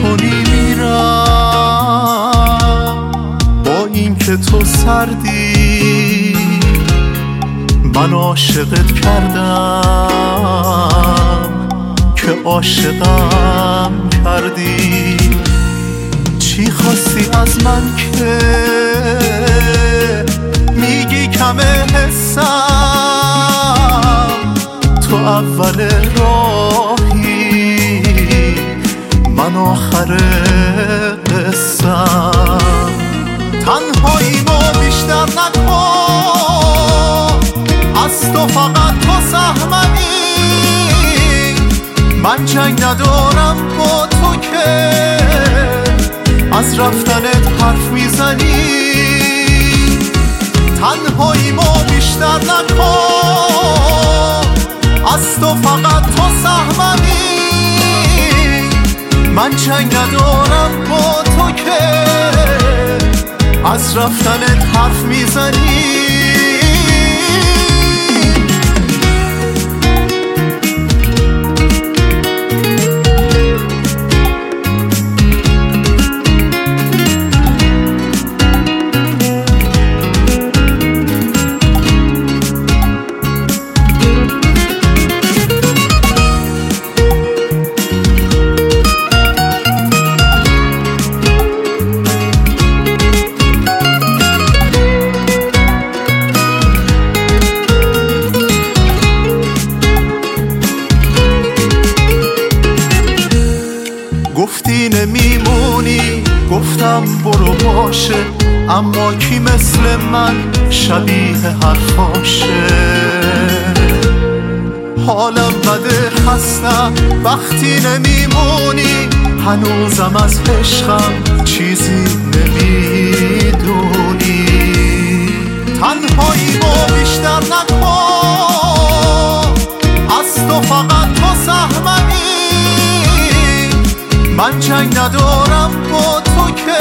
کنی میرم، با این که تو سردی من عاشقت کردم که عاشقم کردی. چی خواستی از من که میگی کم حسم؟ تو اول راهی من آخر قصم. تنهاییمو بیشتر نکن، از تو فقط تو سهمنی. من جنگ ندارم با تو که از رفتنت حرف میزنی. تنهاییمو بیشتر نکن، از تو فقط تو سهمنی. من جنگ ندارم با تو که از رفتنت حرف میزنی. گفتی نمیمونی، گفتم برو باشه، اما کی مثل من شبیه حرفاشه؟ حالم بده، خستم وقتی نمیمونی، هنوزم از عشقم چیزی نمیدونی. تنهاییمو بیشتر نکن، از تو فقط تو سهمنی. من جنگ ندارم با تو که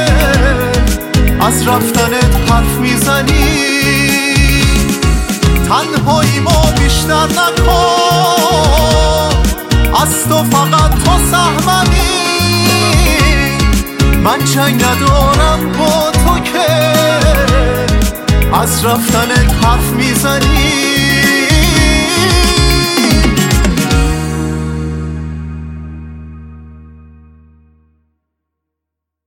از رفتنت حرف میزنی. تنهاییمو بیشتر نکن، از تو فقط تو سهمنی. من جنگ ندارم با تو که از رفتنت حرف میزنی.